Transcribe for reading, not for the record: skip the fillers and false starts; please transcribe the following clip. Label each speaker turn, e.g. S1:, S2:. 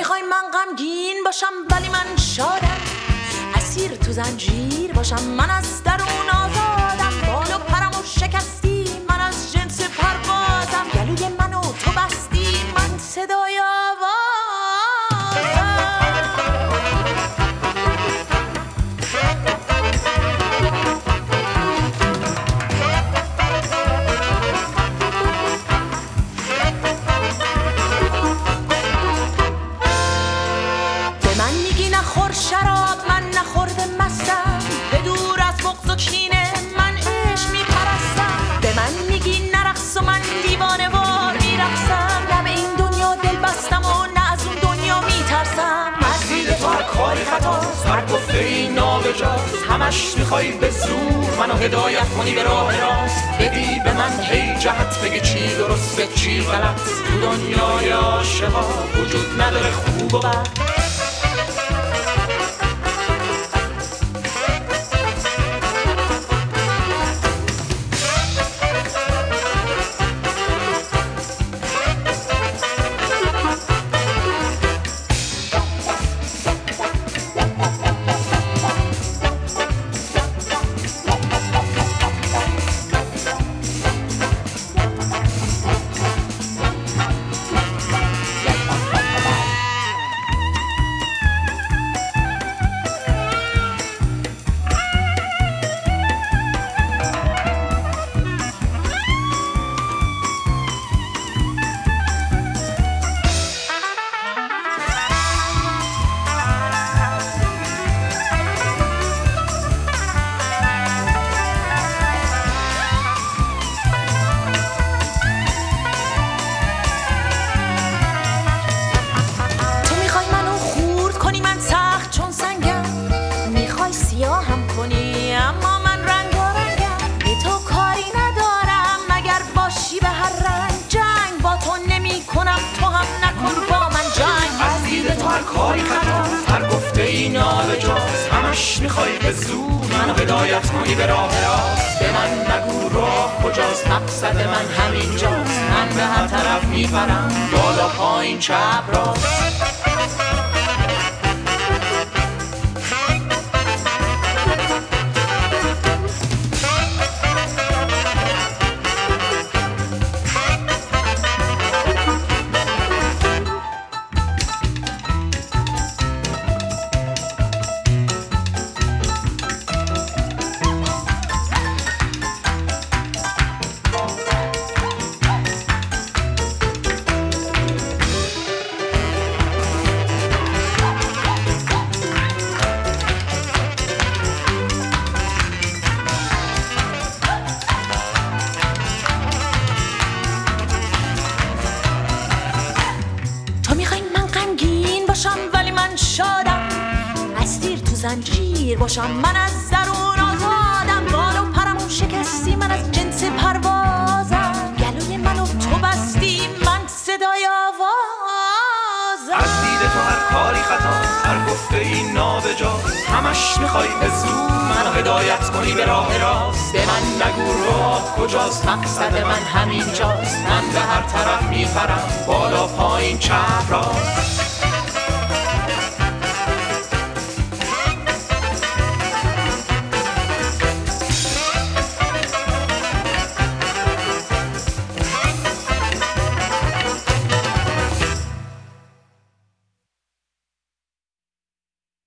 S1: میخوای من غمگین باشم ولی من شادم، اسیر تو زنجیر باشم من از درون آزادم، بال و پرمو شکستی من از جنس پروازم، گلوی منو تو بستی من صدای آوازم. نخور شراب من نخورده مستم، به دور از بغض و کینه من عشق میپرستم، به من میگی نرقص و من دیوانه وار میرقصم، نه به این دنیا دل بستم و نه از اون دنیا میترسم.
S2: از دید تو هر کاری خطاست، هر گفته این نابجاست، همش میخوای به زور منو هدایت کنی به راه راست، بدی به من هی جهت بگی چی درسته چی غلط، تو دنیای عاشقا وجود نداره خوب و بد. اما من رنگارنگم، به تو کاری ندارم مگر باشی به هر رنگ، جنگ با تو نمی کنم تو هم نکن با من جنگ. از دید تو هر کاری خطاست، هر گفته ای نابجاست، همش میخوای به زور منو هدایت کنی به راه راست، به من نگو راه کجاست مقصد من همینجاست، من به هر طرف میپرم بالا پایین چپ راست.
S1: ولی من شادم، اسیر تو زنجیر باشم من از درون آزادم، بال و پرمو شکستی من از جنس پروازم، گلوی منو تو بستی من صدای آوازم.
S2: از دید تو هر کاری خطاست، هر گفته ای نابجاست، همش میخوای به زور منو هدایت کنی به راه راست، به من نگو راه کجاست مقصد من همینجاست، من به هر طرف میپرم بالا پایین چپ راست.